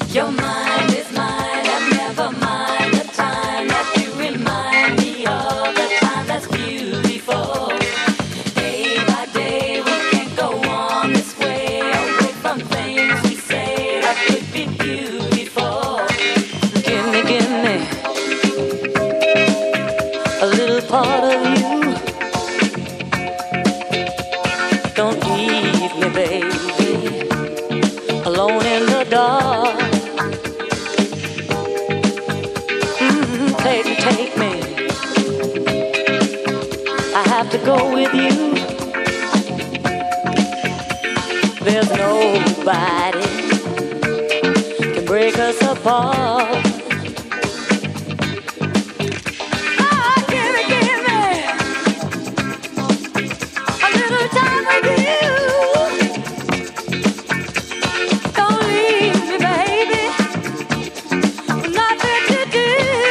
Your mind is mine, and never mind the time that you remind me of the time that's beautiful. Day by day, we can't go on this way, away from things we say that could be beautiful. Give me a little part of you. Don't leave me, baby, alone in the dark. Take me. I have to go with you. There's nobody can break us apart. Oh, give me a little time with you. Don't leave me, baby. Nothing to do.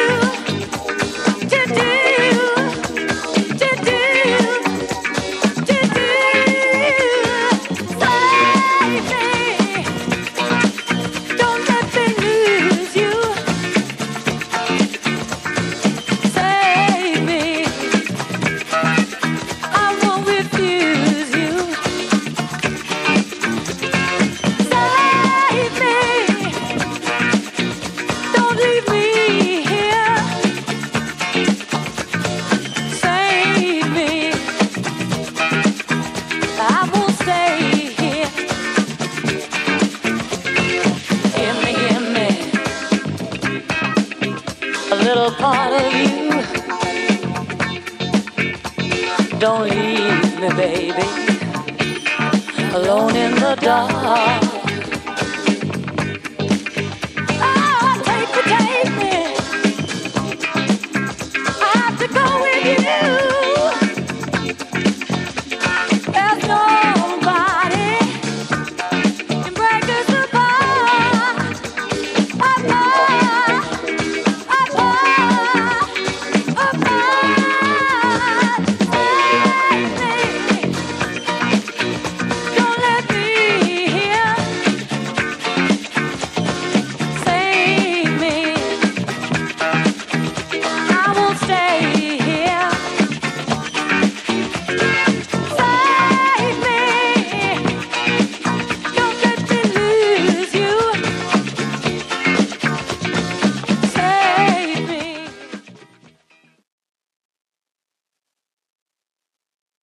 Part of you. Don't leave me, baby, alone in the dark.